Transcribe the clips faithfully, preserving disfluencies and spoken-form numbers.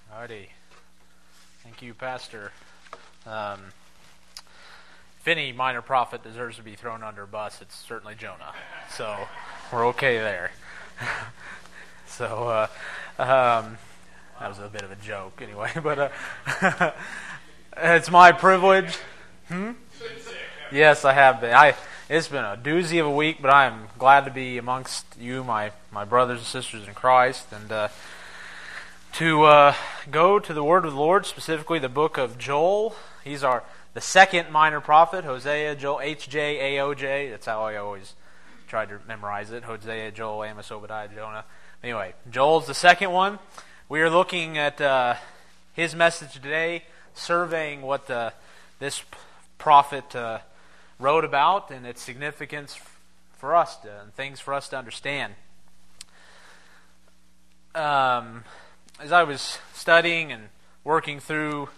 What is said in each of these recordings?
Alrighty. Thank you, Pastor. Um, if any minor prophet deserves to be thrown under a bus, it's certainly Jonah. So we're okay there. so uh, um, that was a bit of a joke anyway. But uh, it's my privilege. Hmm? Yes, I have been. I, it's been a doozy of a week, but I am glad to be amongst you, my, my brothers and sisters in Christ, and uh, to uh, go to the Word of the Lord, specifically the book of Joel. He's our the second minor prophet, Hosea, Joel, H J A O J. That's how I always tried to memorize it. Hosea, Joel, Amos, Obadiah, Jonah. Anyway, Joel's the second one. We are looking at uh, his message today, surveying what the, this prophet uh, wrote about and its significance for us to, and things for us to understand. Um, as I was studying and working through,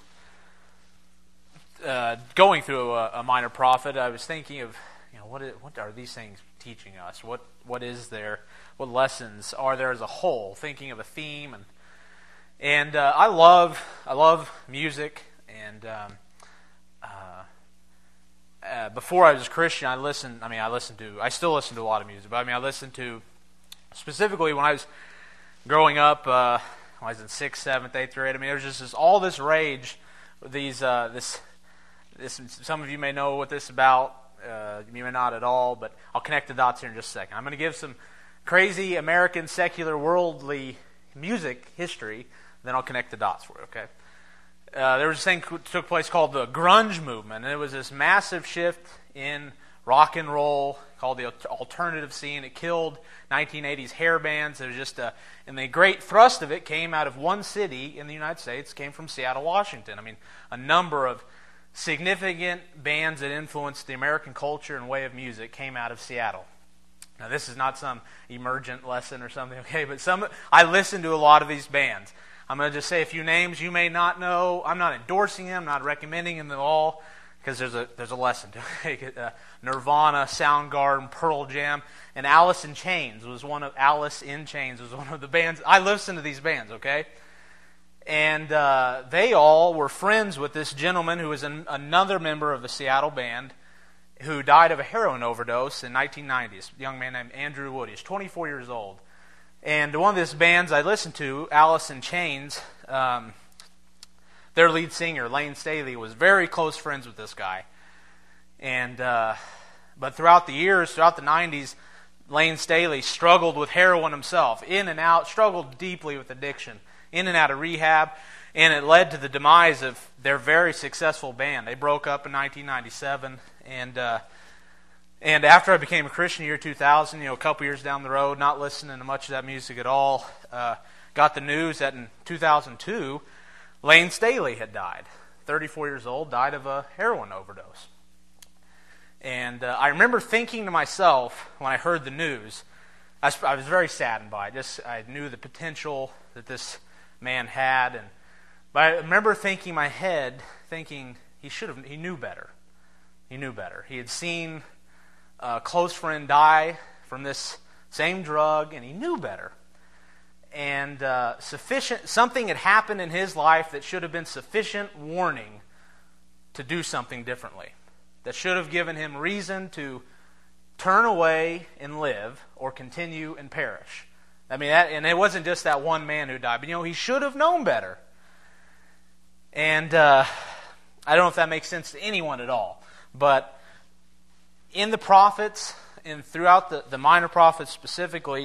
uh, going through a, a minor prophet, I was thinking of, you know, what is, what are these things teaching us? What what is there? What lessons are there as a whole? Thinking of a theme, and and uh, I love I love music, and um, uh, uh, before I was a Christian, I listened. I mean, I listened to. I still listen to a lot of music, but I mean, I listened to specifically when I was growing up. Uh, when I was in sixth, seventh, eighth grade. I mean, there was just this, all this rage. These uh, this this. Some of you may know what this is about. Uh, you may not at all, but I'll connect the dots here in just a second. I'm going to give some crazy American secular worldly music history, then I'll connect the dots for you, okay? Uh, there was this thing that took place called the grunge movement, and it was this massive shift in rock and roll called the alternative scene. It killed nineteen eighties hair bands. It was just a, and the great thrust of it came out of one city in the United States, came from Seattle, Washington. I mean, a number of significant bands that influenced the American culture and way of music came out of Seattle. Now, this is not some emergent lesson or something, okay, but some I listen to a lot of these bands. I'm going to just say a few names you may not know. I'm not endorsing them, I'm not recommending them at all, because there's a there's a lesson to it. Uh, Nirvana, Soundgarden, Pearl Jam, and Alice in Chains was one of Alice in Chains was one of the bands. I listen to these bands, okay? And uh, they all were friends with this gentleman who was an, another member of the Seattle band who died of a heroin overdose in nineteen nineties. A young man named Andrew Wood. He's twenty-four years old. And one of these bands I listened to, Alice in Chains, um, their lead singer, Lane Staley, was very close friends with this guy. And uh, but throughout the years, throughout the nineties, Lane Staley struggled with heroin himself, in and out, struggled deeply with addiction, in and out of rehab, and it led to the demise of their very successful band. They broke up in nineteen ninety-seven, and uh, and after I became a Christian in the year two thousand, you know, a couple years down the road, not listening to much of that music at all, uh, got the news that in two thousand two, Lane Staley had died. thirty-four years old, died of a heroin overdose. And uh, I remember thinking to myself when I heard the news, I was, I was very saddened by it. Just I knew the potential that this man had, and but I remember thinking in my head, thinking he should have, he knew better. He knew better. He had seen a close friend die from this same drug, and he knew better. And uh, sufficient something had happened in his life that should have been sufficient warning to do something differently. That should have given him reason to turn away and live, or continue and perish. I mean, that, and it wasn't just that one man who died, but you know, he should have known better. And uh, I don't know if that makes sense to anyone at all, but in the prophets, and throughout the, the minor prophets specifically,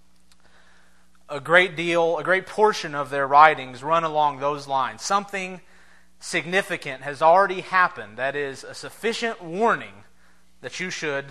a great deal, a great portion of their writings run along those lines. Something significant has already happened that is a sufficient warning that you should,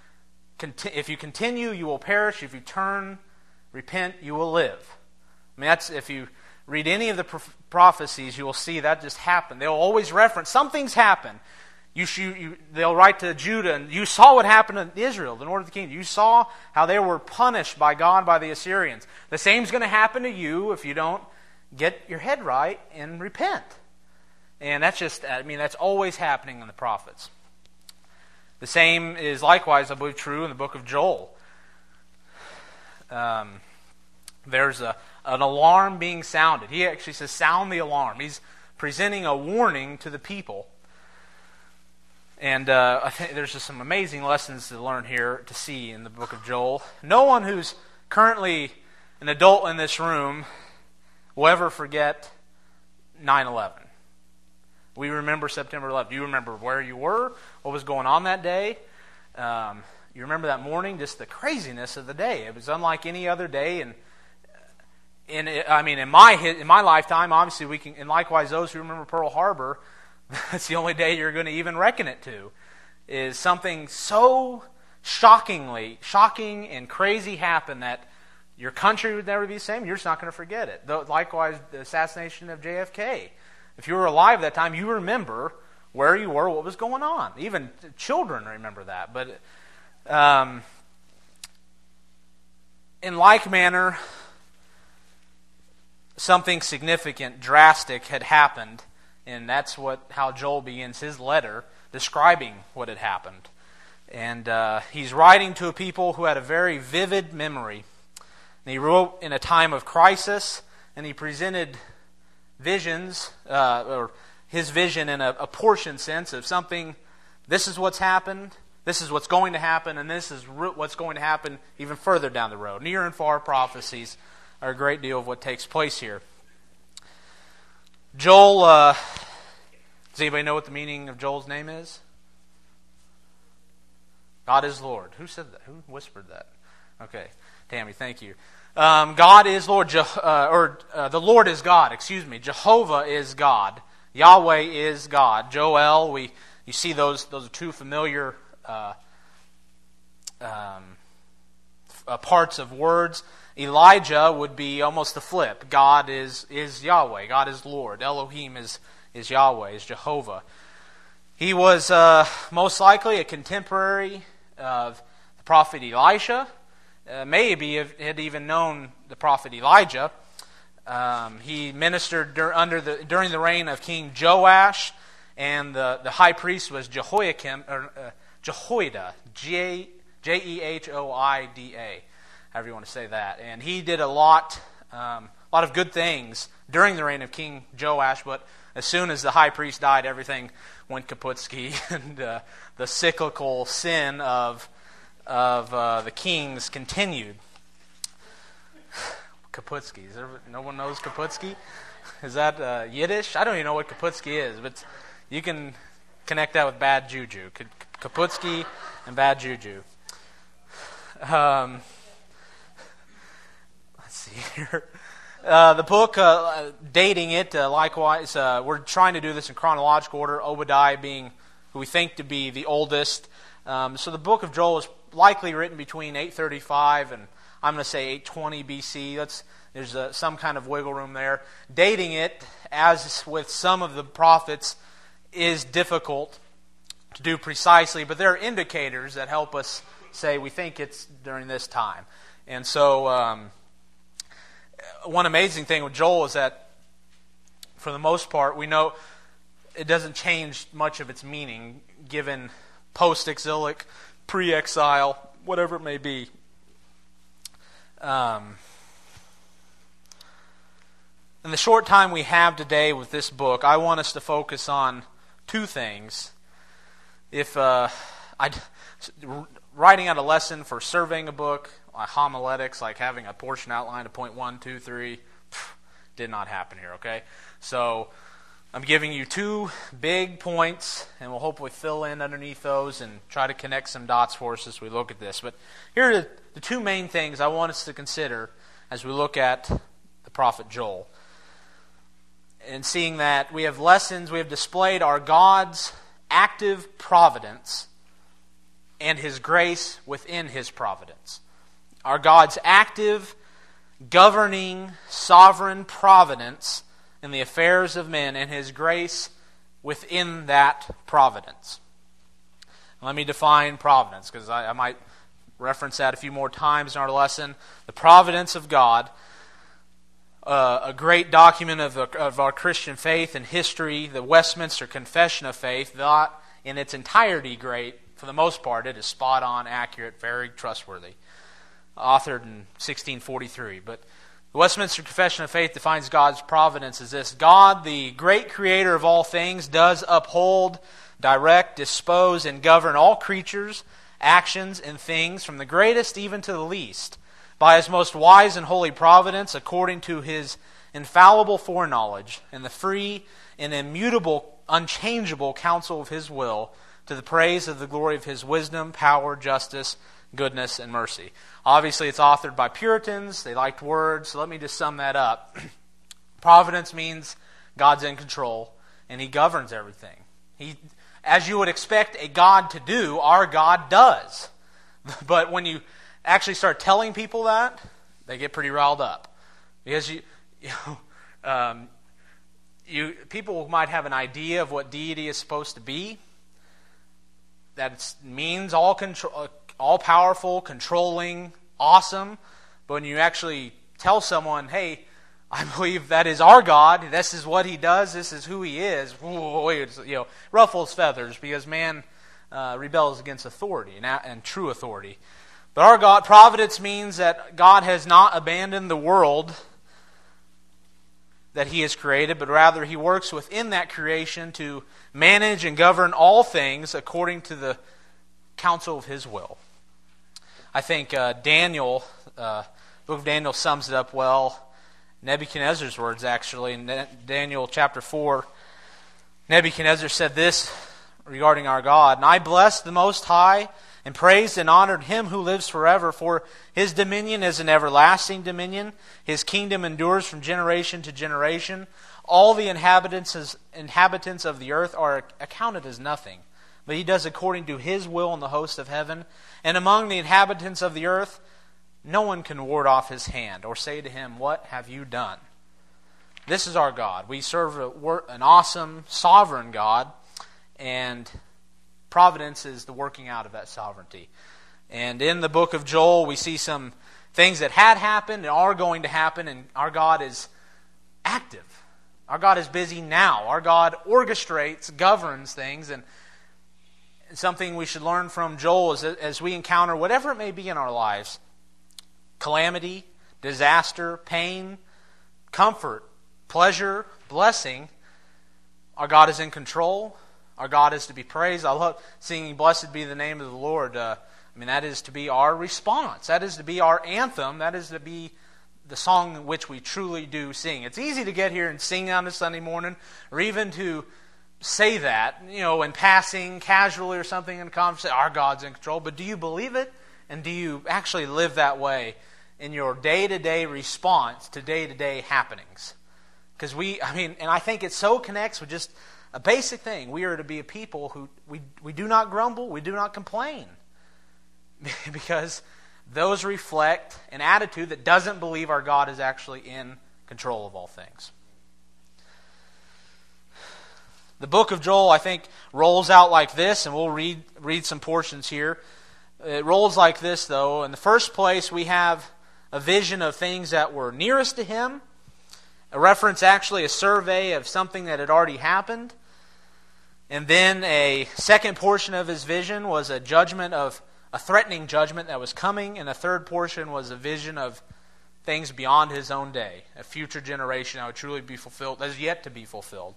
if you continue, you will perish. If you turn, repent, you will live. I mean, that's, if you read any of the prophecies, you will see that just happened. They'll always reference, something's happened. You, you, they'll write to Judah, and you saw what happened in Israel, the northern kingdom. You saw how they were punished by God, by the Assyrians. The same's going to happen to you if you don't get your head right and repent. And that's just, I mean, that's always happening in the prophets. The same is likewise, I believe, true in the book of Joel. Um, there's a, an alarm being sounded. He actually says, sound the alarm. He's presenting a warning to the people. And uh, I think there's just some amazing lessons to learn here, to see in the book of Joel. No one who's currently an adult in this room will ever forget nine eleven. We remember September eleventh. You remember where you were, what was going on that day. Um, you remember that morning, just the craziness of the day. It was unlike any other day. And in, I mean, in my in my lifetime, obviously we can. And likewise, those who remember Pearl Harbor, that's the only day you're going to even reckon it to. Is something so shockingly, shocking and crazy happened that your country would never be the same. You're just not going to forget it. Though, likewise, the assassination of J F K. If you were alive at that time, you remember where you were, what was going on. Even children remember that. But um, in like manner, something significant, drastic had happened, and that's what how Joel begins his letter, describing what had happened. And uh, he's writing to a people who had a very vivid memory. And he wrote in a time of crisis, and he presented visions, uh, or his vision in a, a portion sense of something. This is what's happened, this is what's going to happen, and this is what's going to happen even further down the road. Near and far prophecies are a great deal of what takes place here. Joel, uh, does anybody know what the meaning of Joel's name is? God is Lord. Who said that? Who whispered that? Okay, Tammy, thank you. Um, God is Lord, Je- uh, or uh, the Lord is God, excuse me. Jehovah is God. Yahweh is God. Joel, we you see those those are two familiar uh, um, uh, parts of words. Elijah would be almost the flip. God is is Yahweh. God is Lord. Elohim is is Yahweh, is Jehovah. He was uh, most likely a contemporary of the prophet Elisha. Uh, maybe had even known the prophet Elijah. Um, he ministered dur- under the during the reign of King Joash, and the, the high priest was Jehoiakim or uh, Jehoiada, J J E H O I D A, however you want to say that. And he did a lot, um, a lot of good things during the reign of King Joash. But as soon as the high priest died, everything went kaputsky, and uh, the cyclical sin of of uh, the kings continued. Kaputsky. Is there, no one knows Kaputsky? Is that uh, Yiddish? I don't even know what Kaputsky is, but you can connect that with bad juju. Kaputsky and bad juju. Um, let's see here. Uh, the book, uh, dating it, uh, likewise, uh, we're trying to do this in chronological order, Obadiah being who we think to be the oldest. Um, so the book of Joel is likely written between eight thirty-five and I'm going to say eight twenty B C. That's, there's uh, some kind of wiggle room there. Dating it, as with some of the prophets, is difficult to do precisely, but there are indicators that help us say we think it's during this time. And so um, one amazing thing with Joel is that for the most part we know it doesn't change much of its meaning given post-exilic, pre-exile, whatever it may be. Um, in the short time we have today with this book, I want us to focus on two things. If uh, I writing out a lesson for surveying a book, like homiletics, like having a portion outline of point one, two, three, pff, did not happen here. Okay, so I'm giving you two big points, and we'll hopefully fill in underneath those and try to connect some dots for us as we look at this. But here are the two main things I want us to consider as we look at the prophet Joel. And seeing that we have lessons, we have displayed our God's active providence and His grace within His providence. Our God's active, governing, sovereign providence in the affairs of men and His grace within that providence. Let me define providence, because I, I might reference that a few more times in our lesson. The providence of God, uh, a great document of, the, of our Christian faith and history, the Westminster Confession of Faith, not in its entirety great. For the most part, it is spot on, accurate, very trustworthy. Authored in sixteen forty-three. But The Westminster Confession of Faith defines God's providence as this: God, the great creator of all things, does uphold, direct, dispose, and govern all creatures, actions, and things, from the greatest even to the least, by His most wise and holy providence, according to His infallible foreknowledge, and the free and immutable, unchangeable counsel of His will, to the praise of the glory of His wisdom, power, justice, goodness, and mercy. Obviously, it's authored by Puritans. They liked words, so let me just sum that up. Providence means God's in control, and He governs everything. He, as you would expect a God to do, our God does. But when you actually start telling people that, they get pretty riled up. Because you, you, um, you people might have an idea of what deity is supposed to be, that it means all control, all-powerful, controlling, awesome. But when you actually tell someone, hey, I believe that is our God, this is what He does, this is who He is, you know, ruffles feathers, because man uh, rebels against authority and, and true authority. But our God, providence means that God has not abandoned the world that He has created, but rather He works within that creation to manage and govern all things according to the counsel of His will. I think uh, Daniel, uh, the book of Daniel sums it up well. Nebuchadnezzar's words, actually, in Daniel chapter four, Nebuchadnezzar said this regarding our God: "And I blessed the Most High, and praised and honored Him who lives forever, for His dominion is an everlasting dominion. His kingdom endures from generation to generation. All the inhabitants inhabitants of the earth are accounted as nothing, but He does according to His will in the host of heaven. And among the inhabitants of the earth, no one can ward off His hand or say to Him, 'What have you done?'" This is our God. We serve an awesome, sovereign God, and providence is the working out of that sovereignty. And in the book of Joel, we see some things that had happened and are going to happen, and our God is active. Our God is busy now. Our God orchestrates, governs things, and something we should learn from Joel is that as we encounter whatever it may be in our lives, calamity, disaster, pain, comfort, pleasure, blessing, our God is in control. Our God is to be praised. I love singing "Blessed be the name of the Lord." Uh, I mean, that is to be our response. That is to be our anthem. That is to be the song in which we truly do sing. It's easy to get here and sing on a Sunday morning, or even to say that, you know, in passing, casually or something in a conversation, our God's in control. But do you believe it? And do you actually live that way in your day-to-day response to day-to-day happenings? Because we, I mean, and I think it so connects with just a basic thing. We are to be a people who, we, we do not grumble, we do not complain. Because those reflect an attitude that doesn't believe our God is actually in control of all things. The book of Joel, I think, rolls out like this, and we'll read read some portions here. It rolls like this, though. In the first place, we have a vision of things that were nearest to him, a reference, actually, a survey of something that had already happened. And then a second portion of his vision was a judgment of, a threatening judgment that was coming, and a third portion was a vision of things beyond his own day, a future generation that would truly be fulfilled, that is yet to be fulfilled.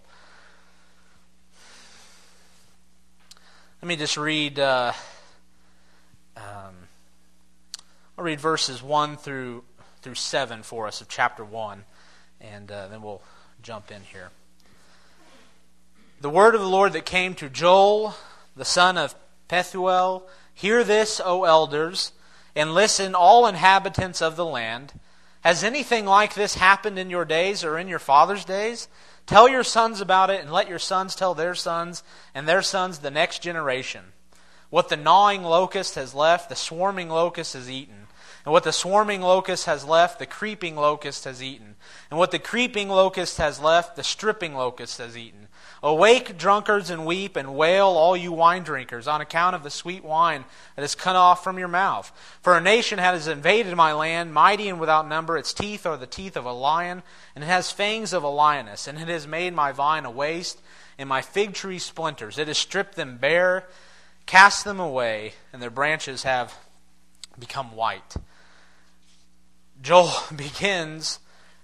Let me just read, uh, um, I'll read verses one through through seven for us of chapter one, and uh, then we'll jump in here. "The word of the Lord that came to Joel, the son of Pethuel, hear this, O elders, and listen, all inhabitants of the land. Has anything like this happened in your days or in your fathers' days? Tell your sons about it, and let your sons tell their sons, and their sons the next generation. What the gnawing locust has left, the swarming locust has eaten. And what the swarming locust has left, the creeping locust has eaten. And what the creeping locust has left, the stripping locust has eaten. Awake, drunkards, and weep, and wail, all you wine drinkers, on account of the sweet wine that is cut off from your mouth. For a nation has invaded my land, mighty and without number. Its teeth are the teeth of a lion, and it has fangs of a lioness. And it has made my vine a waste, and my fig tree splinters. It has stripped them bare, cast them away, and their branches have become white." Joel begins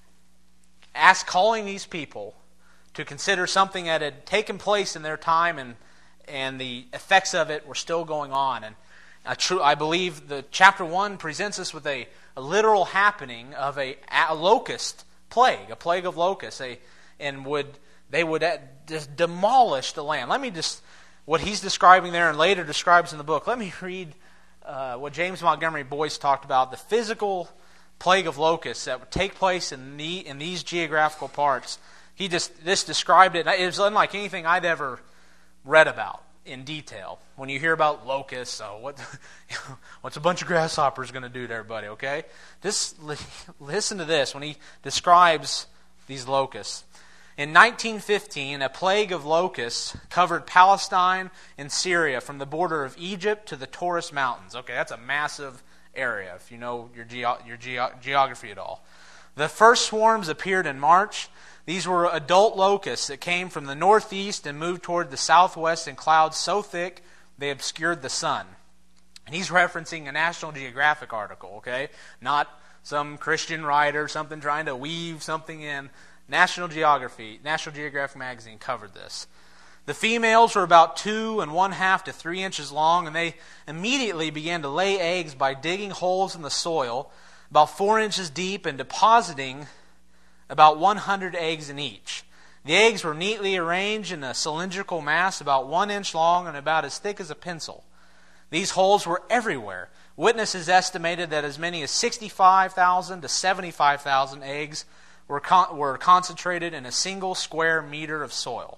ask, calling these people to consider something that had taken place in their time, and and the effects of it were still going on. And I, true, I believe the chapter one presents us with a, a literal happening of a, a locust plague, a plague of locusts, a, and would they would just demolish the land. Let me just, what he's describing there and later describes in the book, let me read uh, what James Montgomery Boyce talked about, the physical plague of locusts that would take place in, the, in these geographical parts. He just, this described it. It was unlike anything I'd ever read about in detail. When you hear about locusts, so what, what's a bunch of grasshoppers going to do to everybody, okay? Just li- listen to this when he describes these locusts. In nineteen fifteen, a plague of locusts covered Palestine and Syria from the border of Egypt to the Taurus Mountains. Okay, that's a massive area if you know your, geo- your geo- geography at all. The first swarms appeared in March. These were adult locusts that came from the northeast and moved toward the southwest in clouds so thick they obscured the sun. And he's referencing a National Geographic article, okay? Not some Christian writer, something trying to weave something in. National Geography, National Geographic magazine covered this. The females were about two and one half to three inches long, and they immediately began to lay eggs by digging holes in the soil about four inches deep and depositing about one hundred eggs in each. The eggs were neatly arranged in a cylindrical mass about one inch long and about as thick as a pencil. These holes were everywhere. Witnesses estimated that as many as sixty-five thousand to seventy-five thousand eggs were con- were concentrated in a single square meter of soil.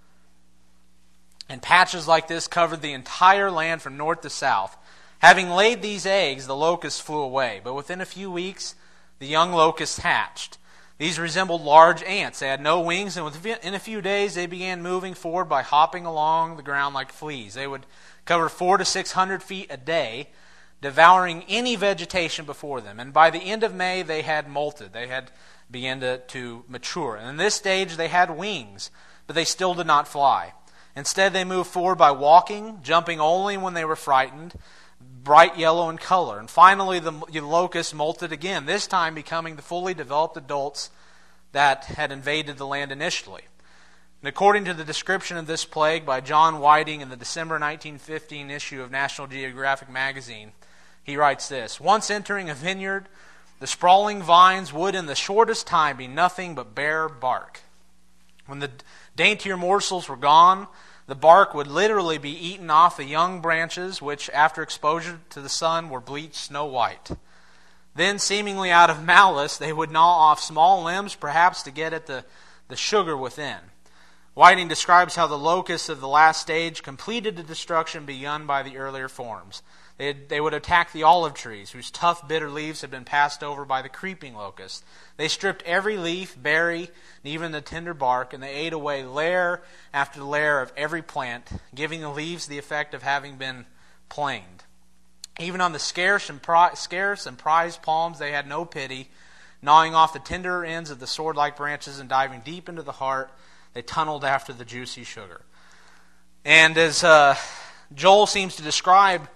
And patches like this covered the entire land from north to south. Having laid these eggs, the locusts flew away. But within a few weeks, the young locusts hatched. These resembled large ants. They had no wings, and within a few days they began moving forward by hopping along the ground like fleas. They would cover four to six hundred feet a day, devouring any vegetation before them. And by the end of May, they had molted. They had began to, to mature. And in this stage, they had wings, but they still did not fly. Instead, they moved forward by walking, jumping only when they were frightened, bright yellow in color. And finally, the locusts molted again, this time becoming the fully developed adults that had invaded the land initially. And according to the description of this plague by John Whiting in the December nineteen fifteen issue of National Geographic magazine, he writes this: "Once entering a vineyard, the sprawling vines would in the shortest time be nothing but bare bark. When the daintier morsels were gone, the bark would literally be eaten off the young branches, which, after exposure to the sun, were bleached snow white. Then, seemingly out of malice, they would gnaw off small limbs, perhaps to get at the, the sugar within." Whiting describes how the locusts of the last stage completed the destruction begun by the earlier forms. They, had, they would attack the olive trees, whose tough, bitter leaves had been passed over by the creeping locust. They stripped every leaf, berry, and even the tender bark, and they ate away layer after layer of every plant, giving the leaves the effect of having been planed. Even on the scarce and, pri- scarce and prized palms they had no pity, gnawing off the tender ends of the sword-like branches and diving deep into the heart, they tunneled after the juicy sugar. And as uh, Joel seems to describe,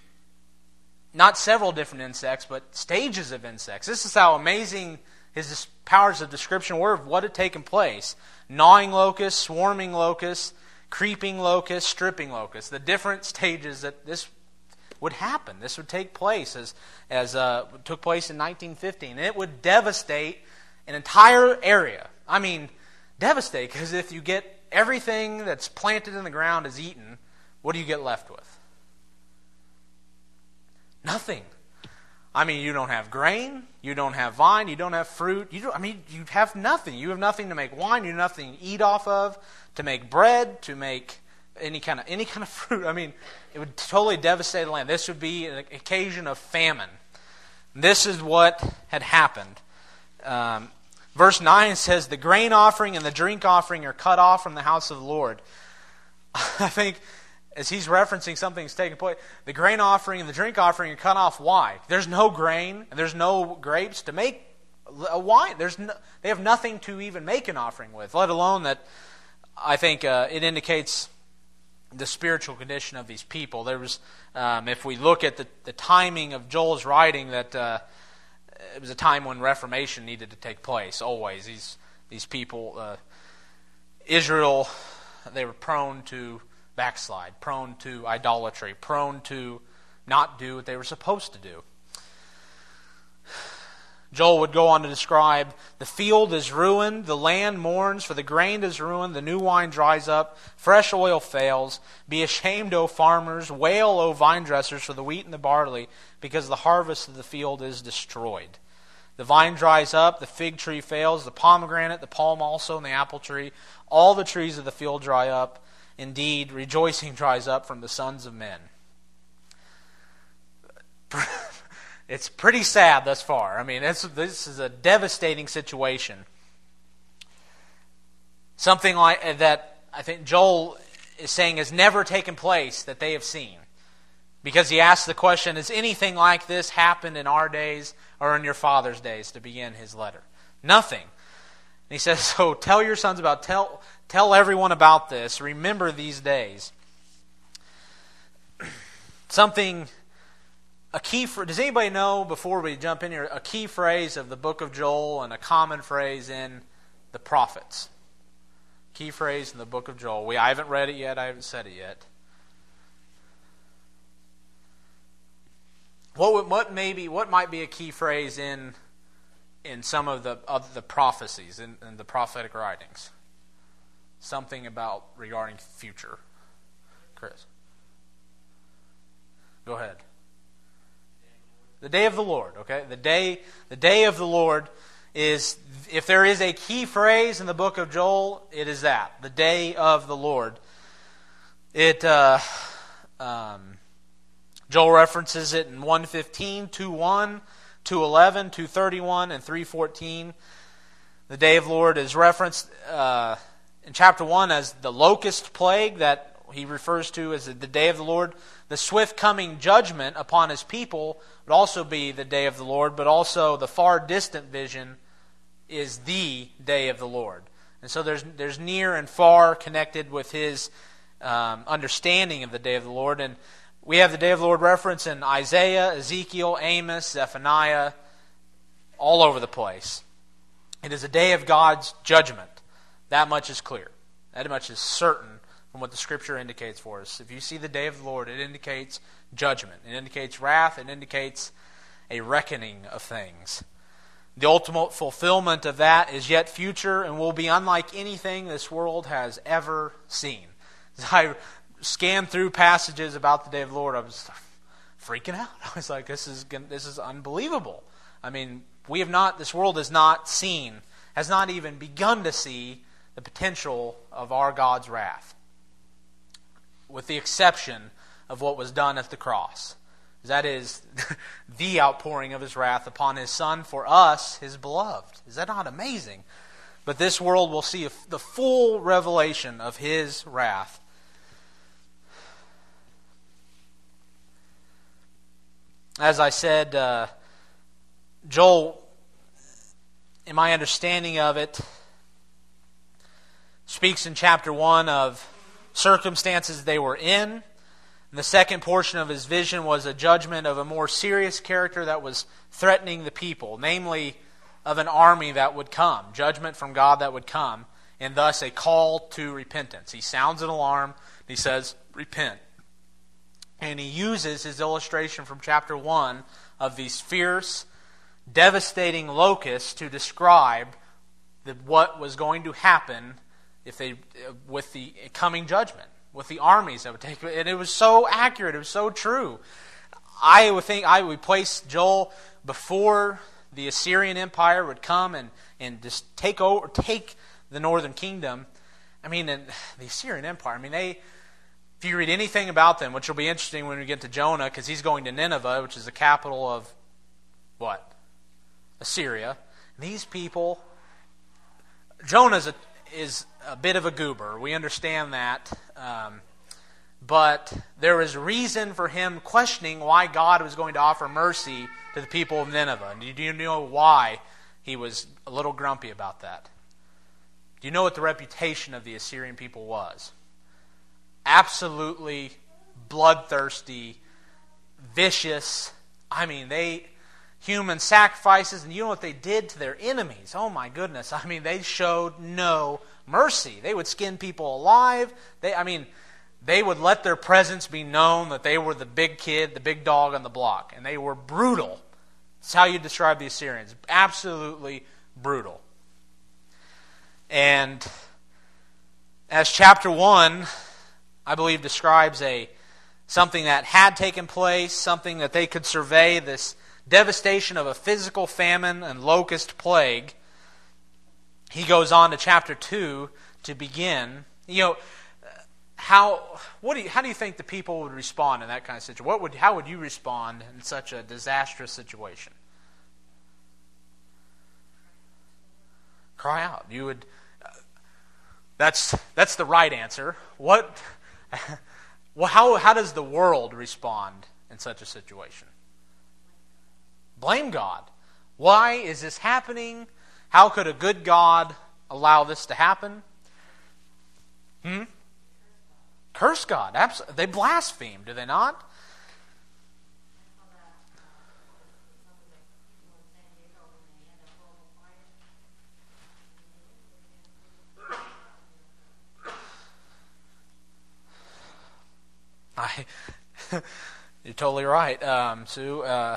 not several different insects, but stages of insects. This is how amazing his powers of description were of what had taken place. Gnawing locusts, swarming locusts, creeping locusts, stripping locusts. The different stages that this would happen. This would take place as, as uh, took place in nineteen fifteen. And it would devastate an entire area. I mean, devastate, because if you get everything that's planted in the ground is eaten, what do you get left with? Nothing. I mean, you don't have grain, you don't have vine, you don't have fruit. You don't, I mean, you have nothing. You have nothing to make wine, you have nothing to eat off of, to make bread, to make any kind of any kind of fruit. I mean, it would totally devastate the land. This would be an occasion of famine. This is what had happened. Um, verse nine says, "The grain offering and the drink offering are cut off from the house of the Lord." I think, as he's referencing something that's taking place, the grain offering and the drink offering are cut off. Why? There's no grain and there's no grapes to make a wine. There's no, they have nothing to even make an offering with, let alone that I think uh, it indicates the spiritual condition of these people. There was, um, if we look at the, the timing of Joel's writing, that uh, it was a time when reformation needed to take place. Always these these people, uh, Israel, they were prone to backslide, prone to idolatry, prone to not do what they were supposed to do. Joel would go on to describe, the field is ruined, the land mourns, for the grain is ruined, the new wine dries up, fresh oil fails. Be ashamed, O farmers, wail, O vine dressers, for the wheat and the barley, because the harvest of the field is destroyed. The vine dries up, the fig tree fails, the pomegranate, the palm also, and the apple tree. All the trees of the field dry up. Indeed, rejoicing dries up from the sons of men. It's pretty sad thus far. I mean, this, this is a devastating situation. Something like that I think Joel is saying has never taken place that they have seen. Because he asks the question, has anything like this happened in our days or in your father's days, to begin his letter? Nothing. And he says, so tell your sons about, tell, tell everyone about this. Remember these days. Something... A key. Does anybody know, before we jump in here, a key phrase of the book of Joel and a common phrase in the prophets? Key phrase in the book of Joel. We I haven't read it yet. I haven't said it yet. What what maybe what might be a key phrase in in some of the of the prophecies in, in the prophetic writings? Something about regarding future. Chris, go ahead. The day of the Lord, okay? The day, the day of the Lord is, if there is a key phrase in the book of Joel, it is that. The day of the Lord. It, uh, um, Joel references it in one fifteen, two one, two eleven, two thirty-one, and three fourteen. The day of the Lord is referenced uh, in chapter one as the locust plague that he refers to as the day of the Lord. The swift coming judgment upon his people would also be the day of the Lord, but also the far distant vision is the day of the Lord. And so there's there's near and far connected with his um, understanding of the day of the Lord. And we have the day of the Lord reference in Isaiah, Ezekiel, Amos, Zephaniah, all over the place. It is a day of God's judgment. That much is clear. That much is certain from what the Scripture indicates for us. If you see the day of the Lord, it indicates judgment. It indicates wrath. It indicates a reckoning of things. The ultimate fulfillment of that is yet future and will be unlike anything this world has ever seen. As I scanned through passages about the day of the Lord, I was freaking out. I was like, this is this is unbelievable. I mean, we have not, this world has not seen, has not even begun to see the potential of our God's wrath, with the exception of what was done at the cross. That is the outpouring of his wrath upon his Son for us, his beloved. Is that not amazing? But this world will see the full revelation of his wrath. As I said, uh, Joel, in my understanding of it, speaks in chapter one of circumstances they were in. And the second portion of his vision was a judgment of a more serious character that was threatening the people, namely of an army that would come, judgment from God that would come, and thus a call to repentance. He sounds an alarm, and he says, repent. And he uses his illustration from chapter one of these fierce, devastating locusts to describe the, what was going to happen if they with the coming judgment, with the armies that would take. And it was so accurate, it was so true. I would think I would place Joel before the Assyrian Empire would come and, and just take over, take the northern kingdom. I mean, and the Assyrian Empire, I mean, they, if you read anything about them, which will be interesting when we get to Jonah, because he's going to Nineveh, which is the capital of what? Assyria. These people, Jonah's a, is a bit of a goober. We understand that. Um, but there was reason for him questioning why God was going to offer mercy to the people of Nineveh. And do you know why he was a little grumpy about that? Do you know what the reputation of the Assyrian people was? Absolutely bloodthirsty, vicious. I mean, they human sacrifices, and you know what they did to their enemies. Oh my goodness. I mean, they showed no mercy. They would skin people alive. They, I mean, they would let their presence be known that they were the big kid, the big dog on the block. And they were brutal. That's how you describe the Assyrians. Absolutely brutal. And as chapter one, I believe, describes a something that had taken place, something that they could survey, this devastation of a physical famine and locust plague, he goes on to chapter two to begin. You know, how what do you, how do you think the people would respond in that kind of situation? What would how would you respond in such a disastrous situation? Cry out. You would. Uh, that's that's the right answer. What? Well, how how does the world respond in such a situation? Blame God. Why is this happening? How could a good God allow this to happen? Hmm? Curse God. Absolutely. They blaspheme, do they not? I, you're totally right, um, Sue. Uh,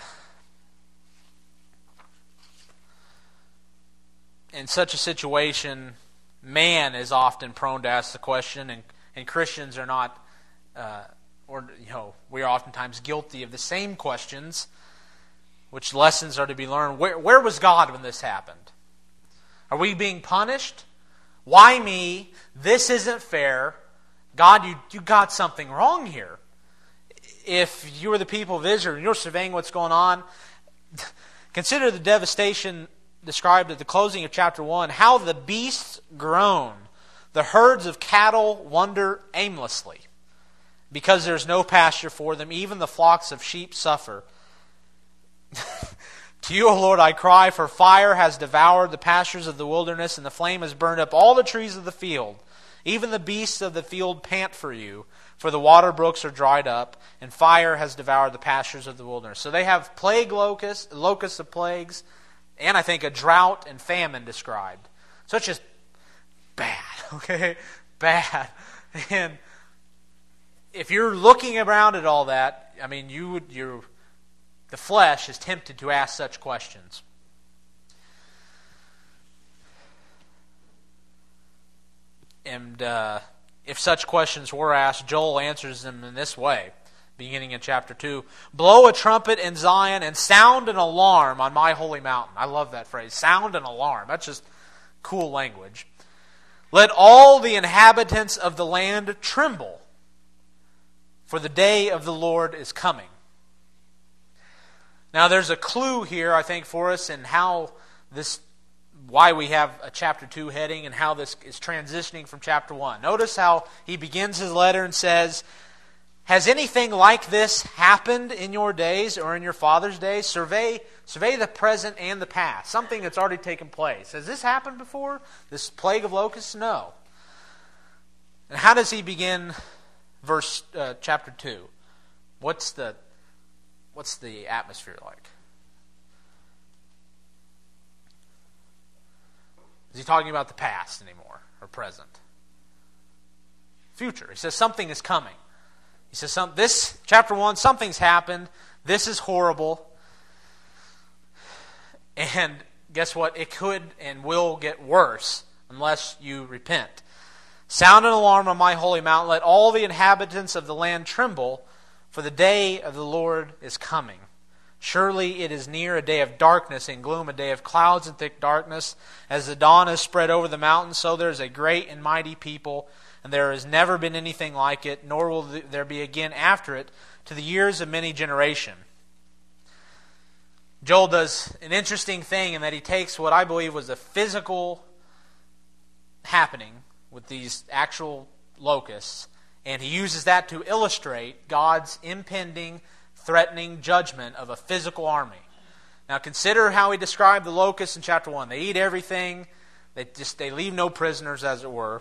in such a situation, man is often prone to ask the question, and, and Christians are not, uh, or you know, we are oftentimes guilty of the same questions. Which lessons are to be learned? Where, where was God when this happened? Are we being punished? Why me? This isn't fair. God, you, you got something wrong here. If you were the people of Israel and you're surveying what's going on, consider the devastation described at the closing of chapter one. How the beasts groan. The herds of cattle wander aimlessly, because there's no pasture for them. Even the flocks of sheep suffer. To you, O Lord, I cry, for fire has devoured the pastures of the wilderness, and the flame has burned up all the trees of the field. Even the beasts of the field pant for you, for the water brooks are dried up, and fire has devoured the pastures of the wilderness. So they have plague locusts, locusts of plagues, and I think a drought and famine described. So it's just bad, okay? Bad. And if you're looking around at all that, I mean, you would, you're, the flesh is tempted to ask such questions. And uh, if such questions were asked, Joel answers them in this way, beginning in chapter two. Blow a trumpet in Zion and sound an alarm on my holy mountain. I love that phrase. Sound an alarm. That's just cool language. Let all the inhabitants of the land tremble, for the day of the Lord is coming. Now there's a clue here, I think, for us in how this, why we have a chapter two heading and how this is transitioning from chapter one. Notice how he begins his letter and says, has anything like this happened in your days or in your father's days? Survey, survey the present and the past. Something that's already taken place. Has this happened before? This plague of locusts? No. And how does he begin verse uh, chapter two? What's the what's the atmosphere like? Is he talking about the past anymore or present? Future. He says something is coming. He says, some, this, chapter one, something's happened. This is horrible. And guess what? It could and will get worse unless you repent. Sound an alarm on my holy mountain. Let all the inhabitants of the land tremble, for the day of the Lord is coming. Surely it is near, a day of darkness and gloom, a day of clouds and thick darkness. As the dawn is spread over the mountains, so there is a great and mighty people, and there has never been anything like it, nor will there be again after it, to the years of many generation. Joel does an interesting thing in that he takes what I believe was a physical happening with these actual locusts, and he uses that to illustrate God's impending, threatening judgment of a physical army. Now consider how he described the locusts in chapter one. They eat everything. They just they leave no prisoners, as it were.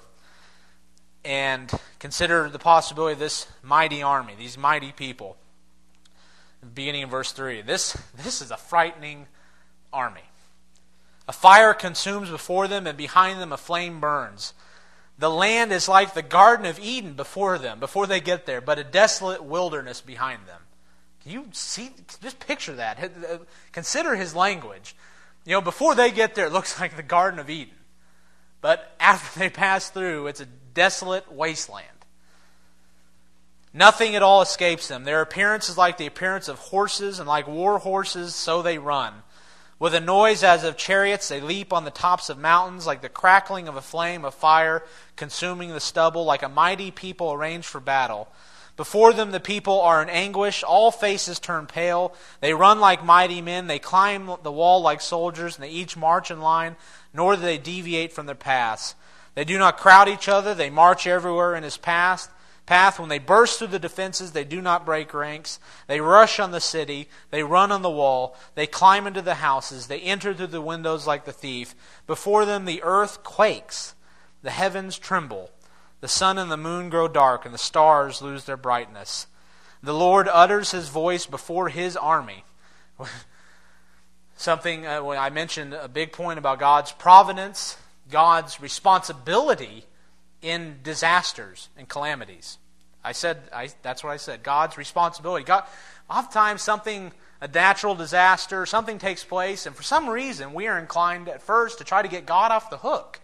And consider the possibility of this mighty army, these mighty people. beginning of verse three. This, this is a frightening army. A fire consumes before them, and behind them a flame burns. The land is like the Garden of Eden before them, before they get there, but a desolate wilderness behind them. Can you see? Just picture that. Consider his language. You know, before they get there, it looks like the Garden of Eden. But after they pass through, it's a desolate wasteland. Nothing at all escapes them. Their appearance is like the appearance of horses, and like war horses, so they run. With a noise as of chariots, they leap on the tops of mountains, like the crackling of a flame of fire consuming the stubble, like a mighty people arranged for battle. Before them the people are in anguish, all faces turn pale. They run like mighty men, they climb the wall like soldiers, and they each march in line, nor do they deviate from their paths. They do not crowd each other, they march everywhere in his path. Path. When they burst through the defenses, they do not break ranks. They rush on the city. They run on the wall. They climb into the houses. They enter through the windows like the thief. Before them the earth quakes. The heavens tremble. The sun and the moon grow dark, and the stars lose their brightness. The Lord utters his voice before his army. Something, uh, when I mentioned a big point about God's providence, God's responsibility in disasters and calamities. I said, I, that's what I said. God's responsibility. God, oftentimes something, a natural disaster, something takes place, and for some reason we are inclined at first to try to get God off the hook.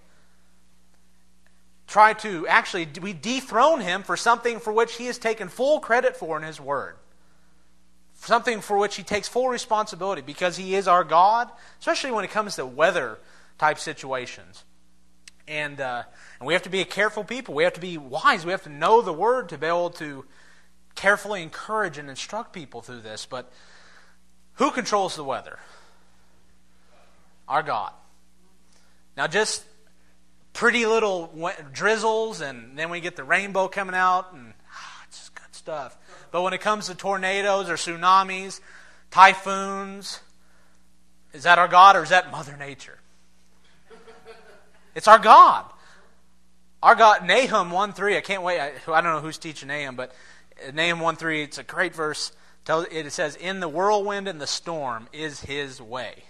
Try to, actually, we dethrone him for something for which he has taken full credit for in his word. Something for which he takes full responsibility because he is our God, especially when it comes to weather type situations. And uh, and we have to be a careful people. We have to be wise. We have to know the Word to be able to carefully encourage and instruct people through this. But who controls the weather? Our God. Now just pretty little drizzles, and then we get the rainbow coming out, and ah, it's just good stuff. But when it comes to tornadoes or tsunamis, typhoons, is that our God or is that Mother Nature? It's our God. Our God, Nahum one three, I can't wait, I, I don't know who's teaching Nahum, but Nahum one three, it's a great verse. It says, in the whirlwind and the storm is his way.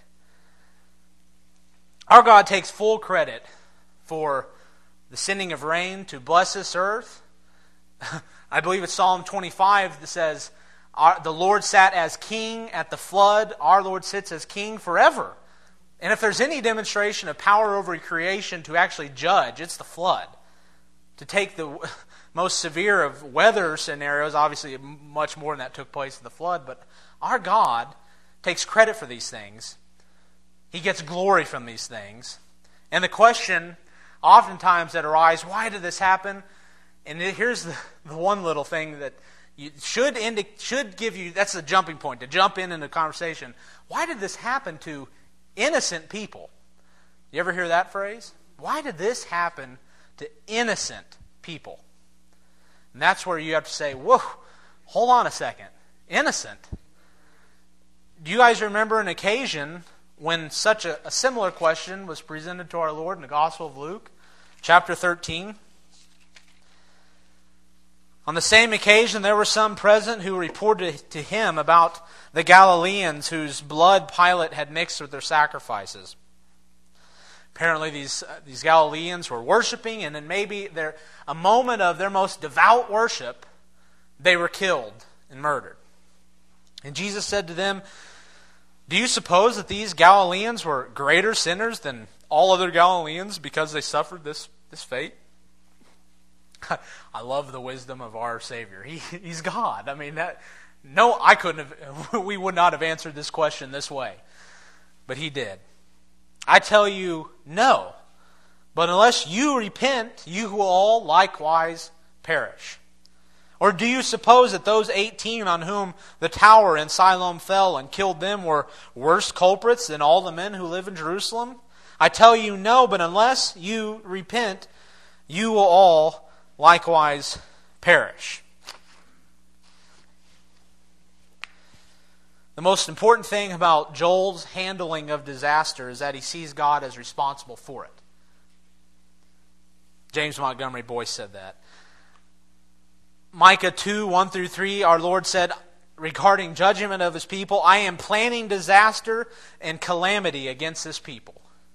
Our God takes full credit for the sending of rain to bless this earth. I believe it's Psalm twenty-five that says, our, the Lord sat as king at the flood, our Lord sits as king forever. And if there's any demonstration of power over creation to actually judge, it's the flood. To take the most severe of weather scenarios, obviously much more than that took place in the flood, but our God takes credit for these things. He gets glory from these things. And the question oftentimes that arises, why did this happen? And here's the, the one little thing that you should indi- should give you, that's the jumping point, to jump in in the conversation. Why did this happen to innocent people? You ever hear that phrase? Why did this happen to innocent people? And that's where you have to say, whoa, hold on a second. Innocent? Do you guys remember an occasion when such a, a similar question was presented to our Lord in the Gospel of Luke, chapter thirteen? On the same occasion, there were some present who reported to him about the Galileans whose blood Pilate had mixed with their sacrifices. Apparently, these uh, these Galileans were worshiping, and then maybe there, a moment of their most devout worship, they were killed and murdered. And Jesus said to them, do you suppose that these Galileans were greater sinners than all other Galileans because they suffered this, this fate? I love the wisdom of our Savior. He, he's God. I mean, that no, I couldn't have, we would not have answered this question this way. But he did. I tell you, no. But unless you repent, you will all likewise perish. Or do you suppose that those eighteen on whom the tower in Siloam fell and killed them were worse culprits than all the men who live in Jerusalem? I tell you, no, but unless you repent, you will all likewise perish. The most important thing about Joel's handling of disaster is that he sees God as responsible for it. James Montgomery Boyce said that. Micah two, one through three, our Lord said, regarding judgment of his people. I am planning disaster and calamity against this people.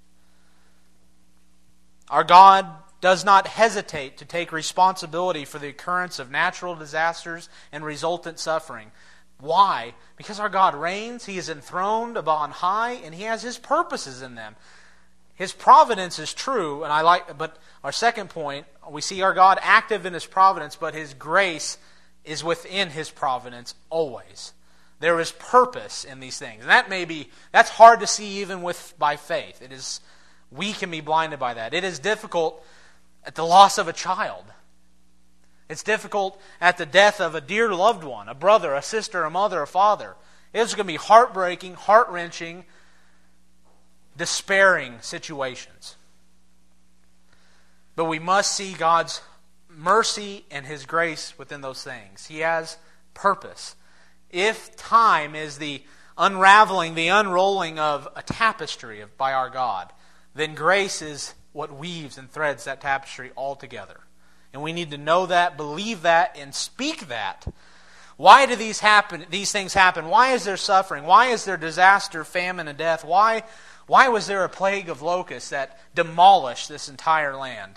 Our God does not hesitate to take responsibility for the occurrence of natural disasters and resultant suffering. Why? Because our God reigns, He is enthroned upon high, and He has His purposes in them. His providence is true, and I like. But our second point, we see our God active in His providence, but His grace is within His providence always. There is purpose in these things, and that may be that's hard to see even with by faith. It is we can be blinded by that. It is difficult at the loss of a child. It's difficult at the death of a dear loved one, a brother, a sister, a mother, a father. It's going to be heartbreaking, heart-wrenching, despairing situations. But we must see God's mercy and His grace within those things. He has purpose. If time is the unraveling, the unrolling of a tapestry of, by our God, then grace is what weaves and threads that tapestry all together. And we need to know that, believe that, and speak that. Why do these happen? These things happen? Why is there suffering? Why is there disaster, famine, and death? Why, why was there a plague of locusts that demolished this entire land?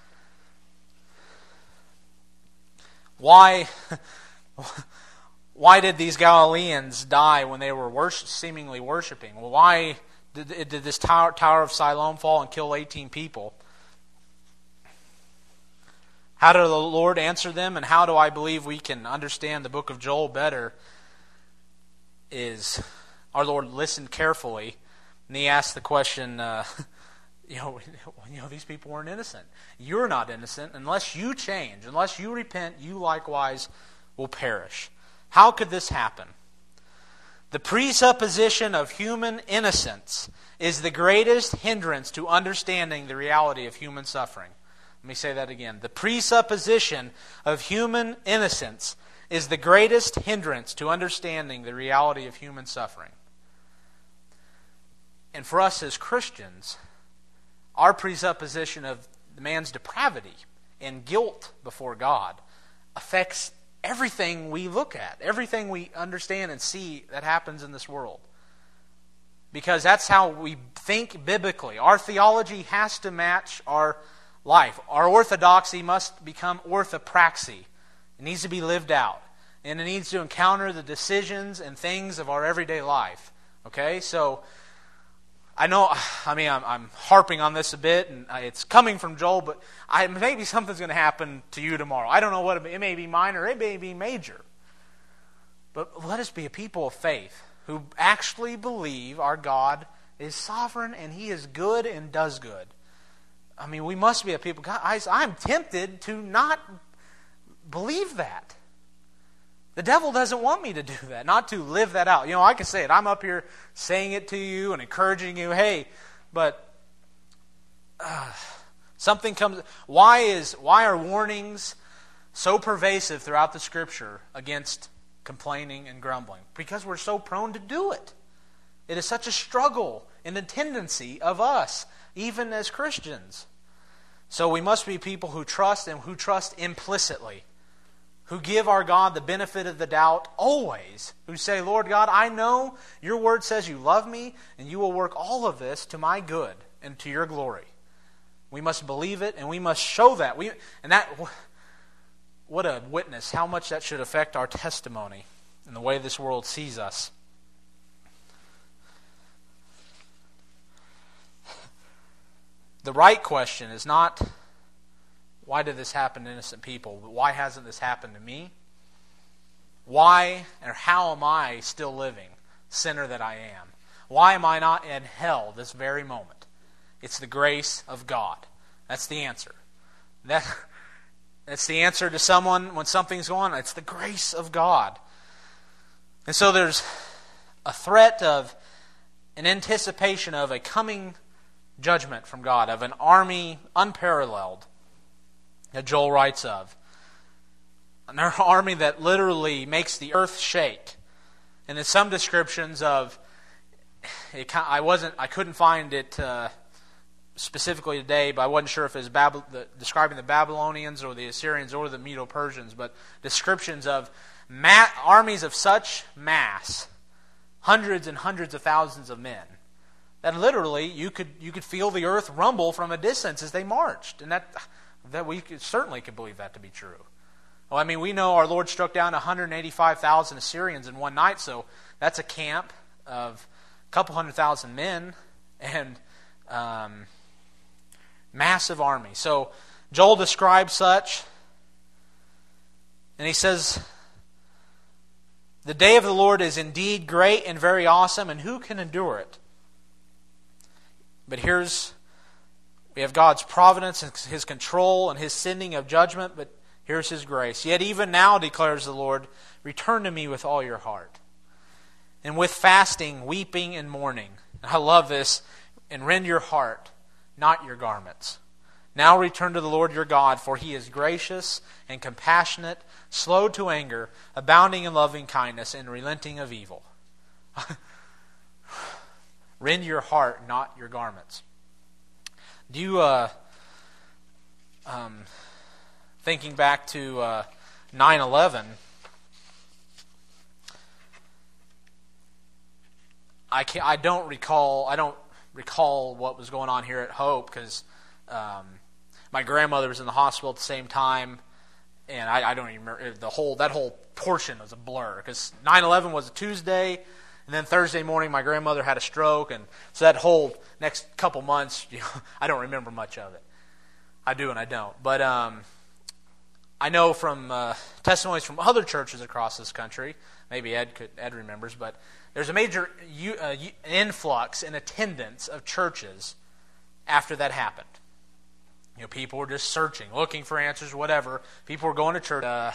Why, why did these Galileans die when they were worship, seemingly worshiping? Well, why did, did this tower, tower of Siloam fall and kill eighteen people? How did the Lord answer them, and how do I believe we can understand the book of Joel better? Is our Lord listened carefully, and He asked the question, uh, you know, you know, these people weren't innocent. You're not innocent. Unless you change, unless you repent, you likewise will perish. How could this happen? The presupposition of human innocence is the greatest hindrance to understanding the reality of human suffering. Let me say that again. The presupposition of human innocence is the greatest hindrance to understanding the reality of human suffering. And for us as Christians, our presupposition of the man's depravity and guilt before God affects everything we look at, everything we understand and see that happens in this world. Because that's how we think biblically. Our theology has to match our life. Our orthodoxy must become orthopraxy. It needs to be lived out. And it needs to encounter the decisions and things of our everyday life. Okay? So, I know, I mean, I'm, I'm harping on this a bit, and it's coming from Joel, but I, maybe something's going to happen to you tomorrow. I don't know what it may, it may be minor, it may be major. But let us be a people of faith who actually believe our God is sovereign and He is good and does good. I mean, we must be a people. Guys, I'm tempted to not believe that. The devil doesn't want me to do that, not to live that out. You know, I can say it. I'm up here saying it to you and encouraging you. Hey, but uh, something comes. Why is why are warnings so pervasive throughout the Scripture against complaining and grumbling? Because we're so prone to do it. It is such a struggle and a tendency of us, even as Christians. So we must be people who trust and who trust implicitly, who give our God the benefit of the doubt always, who say, Lord God, I know your word says you love me and you will work all of this to my good and to your glory. We must believe it and we must show that. We and that what a witness, how much that should affect our testimony and the way this world sees us. The right question is not, why did this happen to innocent people? But why hasn't this happened to me? Why or how am I still living, sinner that I am? Why am I not in hell this very moment? It's the grace of God. That's the answer. That, that's the answer to someone when something's going on. It's the grace of God. And so there's a threat of, an anticipation of a coming judgment from God, of an army unparalleled that Joel writes of. An army that literally makes the earth shake. And in some descriptions of, it, I wasn't, I couldn't find it uh, specifically today, but I wasn't sure if it was Bab- the, describing the Babylonians or the Assyrians or the Medo-Persians, but descriptions of ma- armies of such mass, hundreds and hundreds of thousands of men, that literally you could you could feel the earth rumble from a distance as they marched, and that that we could, certainly could believe that to be true. Well, I mean, we know our Lord struck down one hundred eighty-five thousand Assyrians in one night, so that's a camp of a couple hundred thousand men and um, massive army. So Joel describes such, and he says, "The day of the Lord is indeed great and very awesome, and who can endure it?" But here's, we have God's providence and His control and His sending of judgment, but here's His grace. "Yet even now, declares the Lord, return to me with all your heart, and with fasting, weeping, and mourning." And I love this. "And rend your heart, not your garments. Now return to the Lord your God, for He is gracious and compassionate, slow to anger, abounding in loving kindness, and relenting of evil." Rend your heart, not your garments. Do you, uh, um, thinking back to uh, nine eleven, I can I don't recall I don't recall what was going on here at Hope because um, my grandmother was in the hospital at the same time, and I, I don't even remember the whole that whole portion was a blur because nine eleven was a Tuesday. And then Thursday morning, my grandmother had a stroke, and so that whole next couple months, you know, I don't remember much of it. I do and I don't. But um, I know from uh, testimonies from other churches across this country, maybe Ed could Ed remembers, but there's a major u- uh, u- influx in attendance of churches after that happened. You know, people were just searching, looking for answers, whatever. People were going to church. Uh,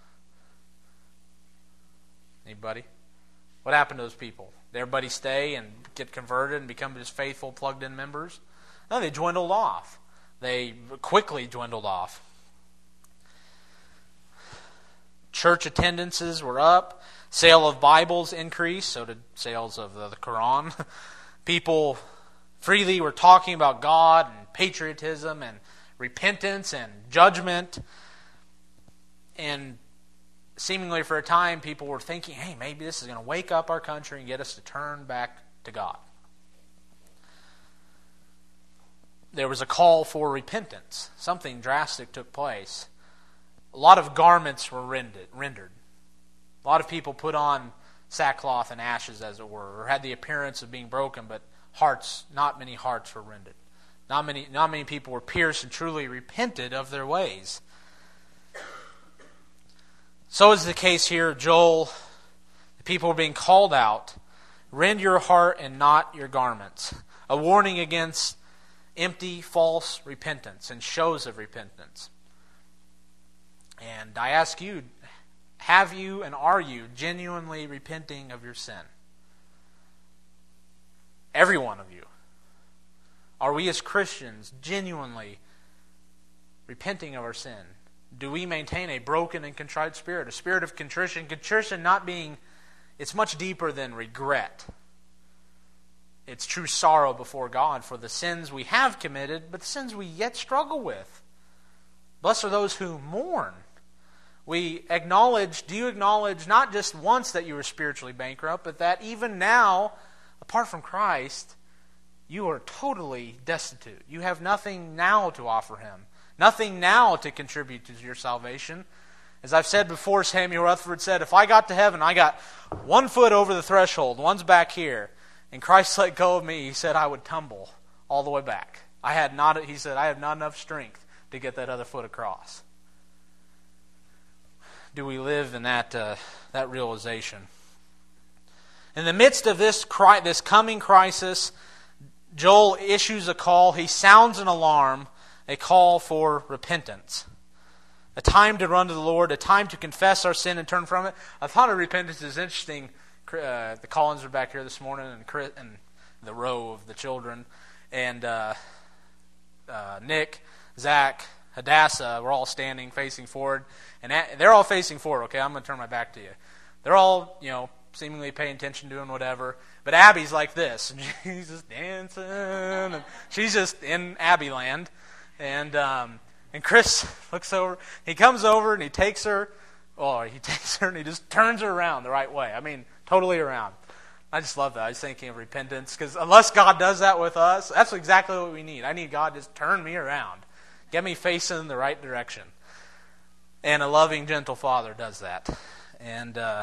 anybody? What happened to those people? Did everybody stay and get converted and become just faithful, plugged-in members? No, they dwindled off. They quickly dwindled off. Church attendances were up. Sale of Bibles increased. So did sales of the, the Quran. People freely were talking about God and patriotism and repentance and judgment. And seemingly for a time, people were thinking, hey, maybe this is going to wake up our country and get us to turn back to God. There was a call for repentance. Something drastic took place. A lot of garments were rendered. rendered. A lot of people put on sackcloth and ashes, as it were, or had the appearance of being broken, but hearts, not many hearts were rended. Not many, not many people were pierced and truly repented of their ways. So is the case here. Joel, the people were being called out. Rend your heart and not your garments. A warning against empty, false repentance and shows of repentance. And I ask you, have you and are you genuinely repenting of your sin? Every one of you. Are we as Christians genuinely repenting of our sin? Do we maintain a broken and contrite spirit? A spirit of contrition. Contrition not being, it's much deeper than regret. It's true sorrow before God for the sins we have committed, but the sins we yet struggle with. Blessed are those who mourn. We acknowledge, do you acknowledge not just once that you were spiritually bankrupt, but that even now, apart from Christ, you are totally destitute. You have nothing now to offer Him. Nothing now to contribute to your salvation. As I've said before, Samuel Rutherford said, if I got to heaven, I got one foot over the threshold, one's back here, and Christ let go of me, he said I would tumble all the way back. I had not, he said, I have not enough strength to get that other foot across. Do we live in that uh, that realization? In the midst of this cri- this coming crisis, Joel issues a call. He sounds an alarm, a call for repentance. A time to run to the Lord, a time to confess our sin and turn from it. I thought of repentance is interesting. Uh, the Collins are back here this morning, and, Chris, and the row of the children, and uh, uh, Nick, Zach, Hadassah, we're all standing facing forward, and at, they're all facing forward. Okay, I'm going to turn my back to you. They're all, you know, seemingly paying attention, doing whatever. But Abby's like this, and she's just dancing, and she's just in Abby land. And um, and Chris looks over, he comes over and he takes her, or he takes her and he just turns her around the right way. I mean, totally around. I just love that. I was thinking of repentance, because unless God does that with us, that's exactly what we need. I need God to just turn me around, get me facing the right direction. And a loving, gentle Father does that. And uh,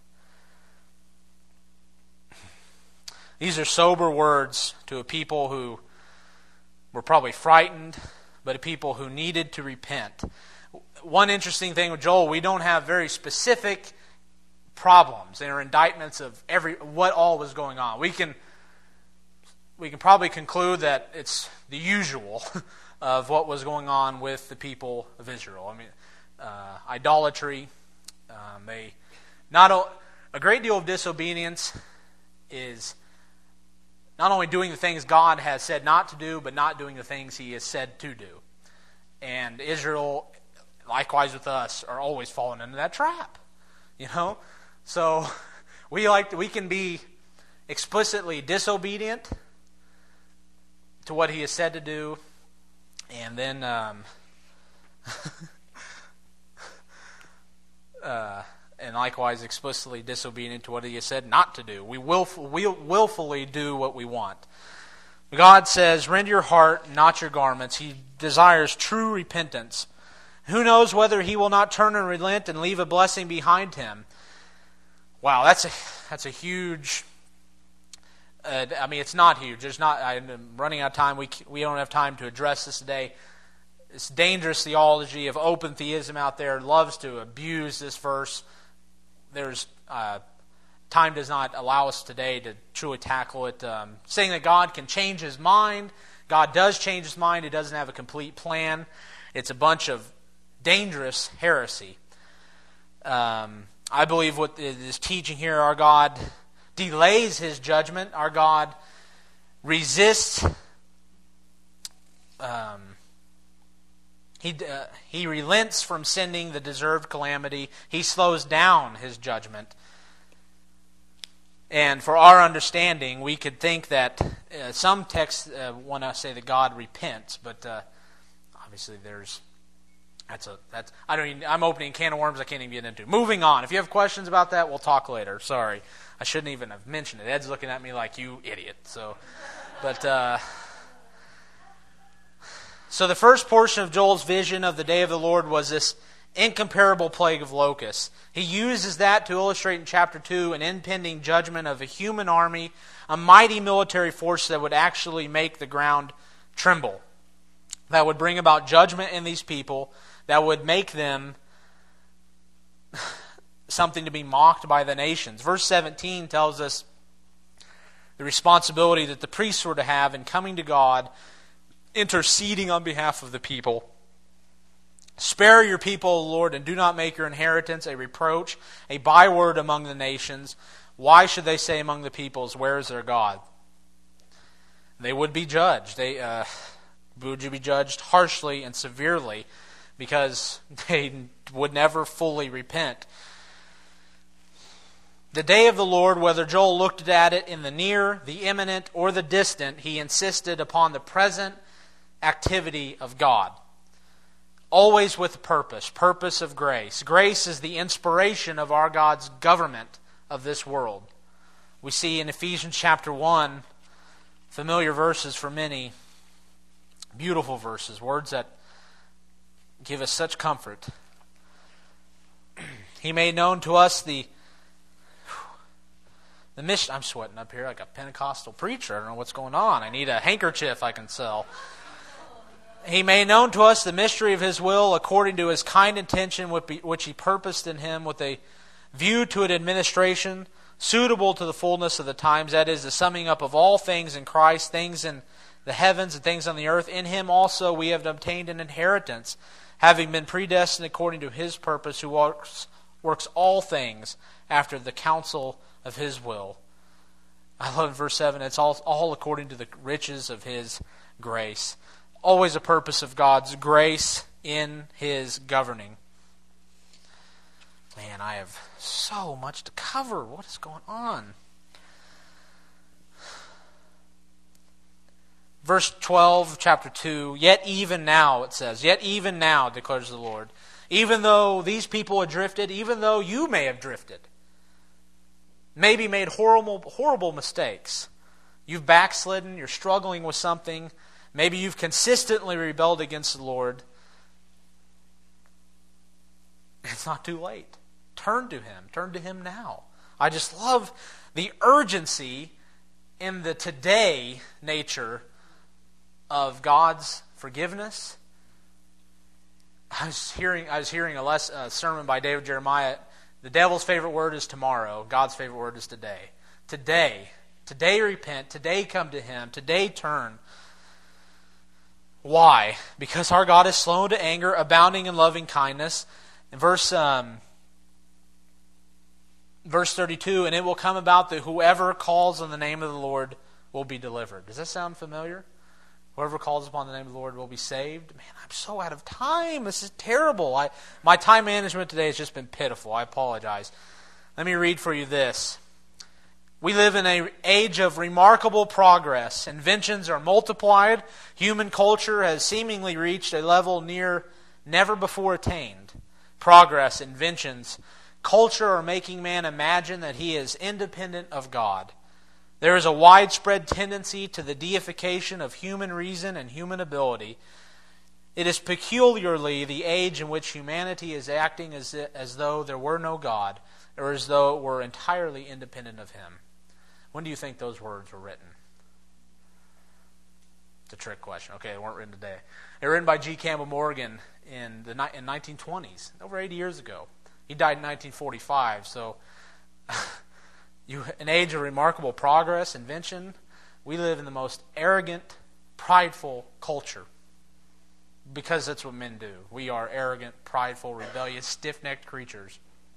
these are sober words to a people who were probably frightened, but a people who needed to repent. One interesting thing with Joel, we don't have very specific problems or indictments of every what all was going on. We can we can probably conclude that it's the usual of what was going on with the people of Israel. I mean, uh, idolatry. Um, they not a, a great deal of disobedience is not only doing the things God has said not to do, but not doing the things He has said to do. And Israel, likewise with us, are always falling into that trap. You know, so we like to, we can be explicitly disobedient to what He has said to do, and then um, uh, and likewise explicitly disobedient to what He has said not to do. We will we willfully do what we want. God says, "Rend your heart, not your garments." He desires true repentance. Who knows whether He will not turn and relent and leave a blessing behind Him? Wow, that's a that's a huge. Uh, I mean, it's not huge. There's not. I'm running out of time. We we don't have time to address this today. This dangerous theology of open theism out there loves to abuse this verse. There's uh, time does not allow us today to truly tackle it. Um, saying that God can change His mind. God does change His mind. He doesn't have a complete plan. It's a bunch of dangerous heresy. Um, I believe what is teaching here, our God delays His judgment. Our God resists. Um, he uh, He relents from sending the deserved calamity. He slows down His judgment. And for our understanding, we could think that uh, some texts uh, want to say that God repents, but uh, obviously there's that's a that's I don't even, I'm opening a can of worms I can't even get into. Moving on. If you have questions about that, we'll talk later. Sorry, I shouldn't even have mentioned it. Ed's looking at me like, you idiot. So, but uh, so the first portion of Joel's vision of the day of the Lord was this incomparable plague of locusts. He uses that to illustrate in chapter two an impending judgment of a human army, a mighty military force that would actually make the ground tremble, that would bring about judgment in these people, that would make them something to be mocked by the nations. Verse seventeen tells us the responsibility that the priests were to have in coming to God, interceding on behalf of the people. Spare your people, O Lord, and do not make your inheritance a reproach, a byword among the nations. Why should they say among the peoples, where is their God? They would be judged. They uh, would be judged harshly and severely because they would never fully repent. The day of the Lord, whether Joel looked at it in the near, the imminent, or the distant, he insisted upon the present activity of God. Always with a purpose, purpose of grace. Grace is the inspiration of our God's government of this world. We see in Ephesians chapter one, familiar verses for many, beautiful verses, words that give us such comfort. He made known to us the the mission. I'm sweating up here like a Pentecostal preacher. I don't know what's going on. I need a handkerchief I can sell. He made known to us the mystery of His will according to His kind intention which He purposed in Him with a view to an administration suitable to the fullness of the times, that is, the summing up of all things in Christ, things in the heavens and things on the earth. In Him also we have obtained an inheritance, having been predestined according to His purpose, who works, works all things after the counsel of His will. I love verse seven. It's all, all according to the riches of His grace. Always a purpose of God's grace in His governing. Man, I have so much to cover. What is going on? verse twelve, chapter two, yet even now, it says, yet even now, declares the Lord, even though these people have drifted, even though you may have drifted, maybe made horrible, horrible mistakes, you've backslidden, you're struggling with something, maybe you've consistently rebelled against the Lord, it's not too late. Turn to Him. Turn to Him now. I just love the urgency in the today nature of God's forgiveness. I was hearing I was hearing a, less, a sermon by David Jeremiah. The devil's favorite word is tomorrow. God's favorite word is today. Today. Today repent. Today come to Him. Today turn. Why? Because our God is slow to anger, abounding in loving kindness. In verse um, verse thirty-two, and it will come about that whoever calls on the name of the Lord will be delivered. Does that sound familiar? Whoever calls upon the name of the Lord will be saved. Man, I'm so out of time. This is terrible. I, my time management today has just been pitiful. I apologize. Let me read for you this. We live in an age of remarkable progress. Inventions are multiplied. Human culture has seemingly reached a level near never before attained. Progress, inventions, culture are making man imagine that he is independent of God. There is a widespread tendency to the deification of human reason and human ability. It is peculiarly the age in which humanity is acting as, as though there were no God, or as though it were entirely independent of Him. When do you think those words were written? It's a trick question. Okay, they weren't written today. They were written by G. Campbell Morgan in the in nineteen twenties, over eighty years ago. He died in nineteen forty-five, so you, an age of remarkable progress, invention. We live in the most arrogant, prideful culture because that's what men do. We are arrogant, prideful, rebellious, stiff-necked creatures.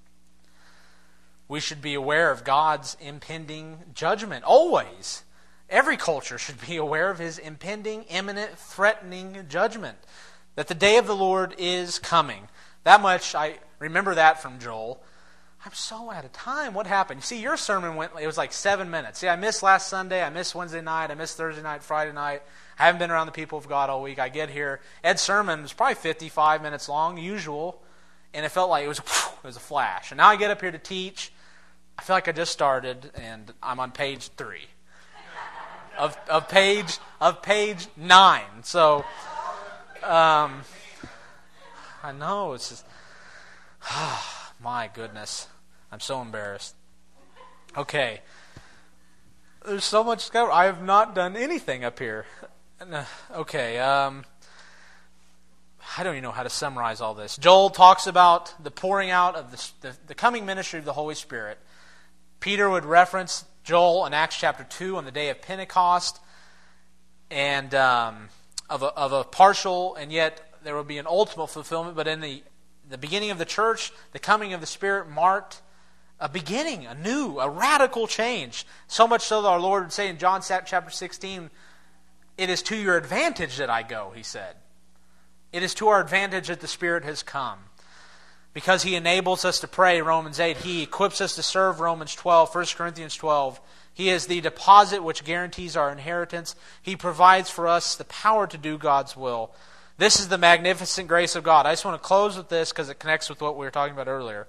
We should be aware of God's impending judgment, always. Every culture should be aware of His impending, imminent, threatening judgment. That the day of the Lord is coming. That much, I remember that from Joel. I'm so out of time. What happened? You see, your sermon went, it was like seven minutes. See, I missed last Sunday, I missed Wednesday night, I missed Thursday night, Friday night. I haven't been around the people of God all week. I get here. Ed's sermon was probably fifty-five minutes long, usual. And it felt like it was, it was a flash. And now I get up here to teach. I feel like I just started, and I'm on page three. Of, of page of page nine. So, um, I know, it's just, oh, my goodness. I'm so embarrassed. Okay. There's so much to cover. I have not done anything up here. Okay. Um, I don't even know how to summarize all this. Joel talks about the pouring out of the, the, the coming ministry of the Holy Spirit. Peter would reference Joel in Acts chapter two on the day of Pentecost, and um, of, a, of a partial, and yet there will be an ultimate fulfillment. But in the, the beginning of the church, the coming of the Spirit marked a beginning, a new, a radical change. So much so that our Lord would say in John chapter sixteen, "It is to your advantage that I go," He said. It is to our advantage that the Spirit has come. Because He enables us to pray, Romans eight. He equips us to serve, Romans twelve, First Corinthians twelve. He is the deposit which guarantees our inheritance. He provides for us the power to do God's will. This is the magnificent grace of God. I just want to close with this because it connects with what we were talking about earlier.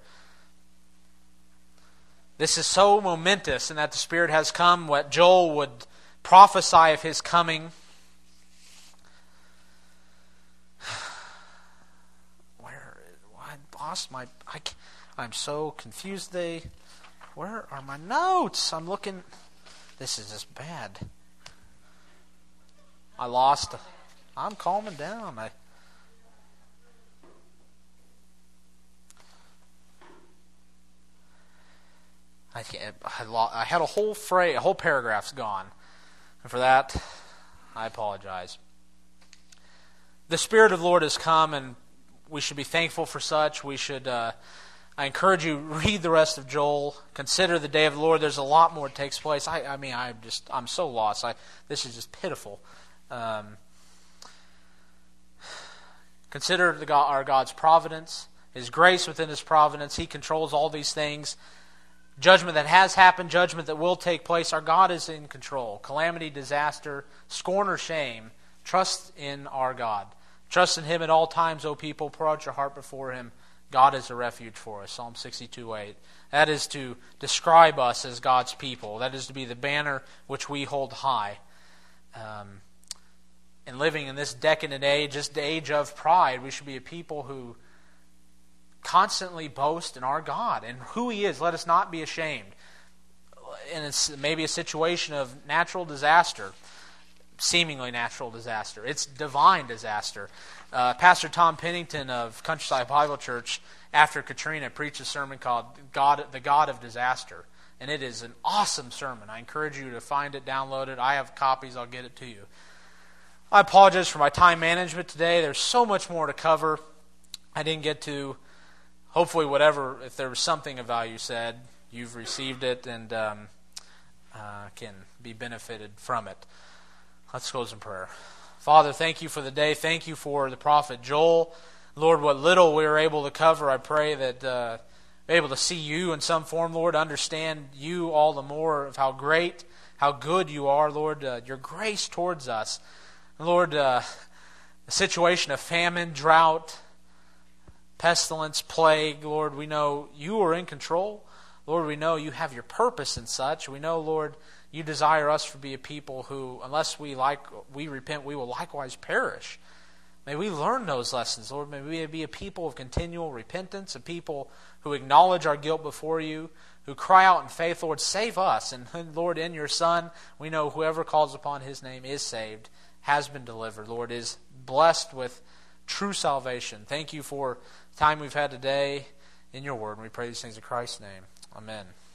This is so momentous in that the Spirit has come. What Joel would prophesy of His coming. Lost my, I, I'm so confused. They, where are my notes? I'm looking. This is just bad. I lost. I'm calming down. I. I can't. I, lost, I had a whole phrase, a whole paragraph's gone, and for that, I apologize. The Spirit of the Lord has come, and we should be thankful for such. We should, uh, I encourage you, read the rest of Joel. Consider the day of the Lord. There's a lot more that takes place. I, I mean, I'm just, I'm so lost. I, this is just pitiful. Um, consider the God, our God's providence, His grace within His providence. He controls all these things. judgment that has happened, judgment that will take place. Our God is in control. Calamity, disaster, scorn or shame, trust in our God. Trust in Him at all times, O people. Pour out your heart before Him. God is a refuge for us. Psalm sixty-two eight. That is to describe us as God's people. That is to be the banner which we hold high. Um, and living in this decadent age, this age of pride, we should be a people who constantly boast in our God and who He is. Let us not be ashamed. And it's maybe a situation of natural disaster, seemingly natural disaster. It's divine disaster. Uh, Pastor Tom Pennington of Countryside Bible Church, after Katrina, preached a sermon called God, The God of Disaster. And it is an awesome sermon. I encourage you to find it, download it. I have copies. I'll get it to you. I apologize for my time management today. There's so much more to cover. I didn't get to. Hopefully, whatever, if there was something of value said, you've received it and um, uh, can be benefited from it. Let's close in prayer. Father, thank you for the day. Thank you for the prophet Joel. Lord, what little we were able to cover, I pray that uh, we're able to see you in some form, Lord, understand you all the more of how great, how good you are, Lord, uh, your grace towards us. Lord, uh, a situation of famine, drought, pestilence, plague, Lord, we know you are in control. Lord, we know you have your purpose in such. We know, Lord, you desire us to be a people who, unless we like we repent, we will likewise perish. May we learn those lessons, Lord. May we be a people of continual repentance, a people who acknowledge our guilt before you, who cry out in faith, Lord, save us. And Lord, in your Son, we know whoever calls upon His name is saved, has been delivered, Lord, is blessed with true salvation. Thank you for the time we've had today in your word. And we pray these things in Christ's name. Amen.